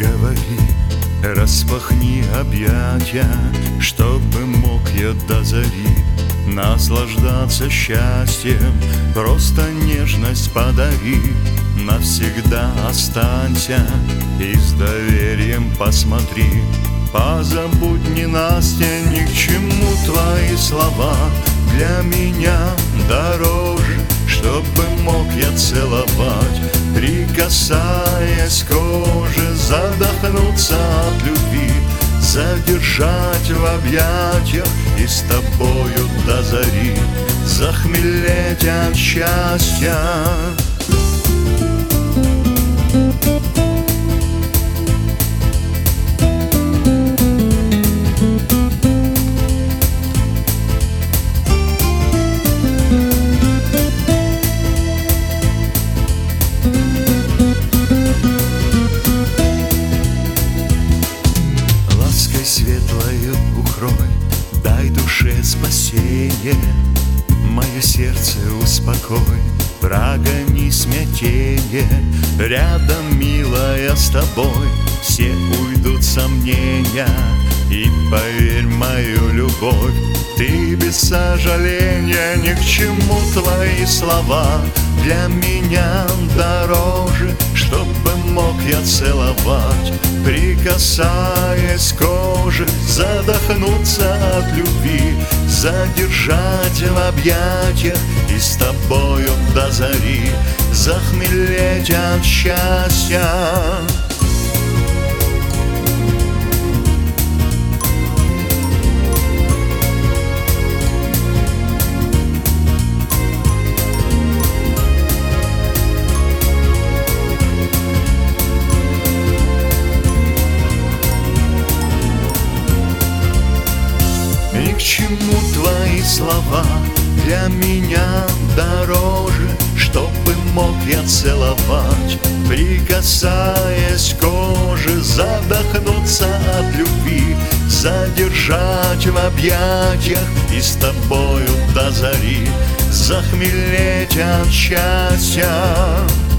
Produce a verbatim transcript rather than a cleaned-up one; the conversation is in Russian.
говори, распахни объятия, чтобы мог я до зари наслаждаться счастьем. Просто нежность подари, навсегда останься и с доверием посмотри. Позабудь ненастье, ни к чему твои слова. Для меня дороже, чтобы мог я целовать, прикасаясь к коже, задохнуться от любви, задержать в объятиях и с тобою до зари захмелеть от счастья. Светлою укрой, дай душе спасение, мое сердце успокой, прогони смятение. Рядом, милая, с тобой все уйдут сомнения, и поверь в мою любовь, ты без сожаления. Ни к чему твои слова, для меня дороже, чтобы мог я целовать, прикасаясь к коже, задохнуться от любви, задержать в объятиях и с тобою до зари захмелеть от счастья. Ни к чему твои слова, для меня дороже, чтобы мог я целовать, прикасаясь к коже, задохнуться от любви, задержать в объятиях и с тобою до зари захмелеть от счастья.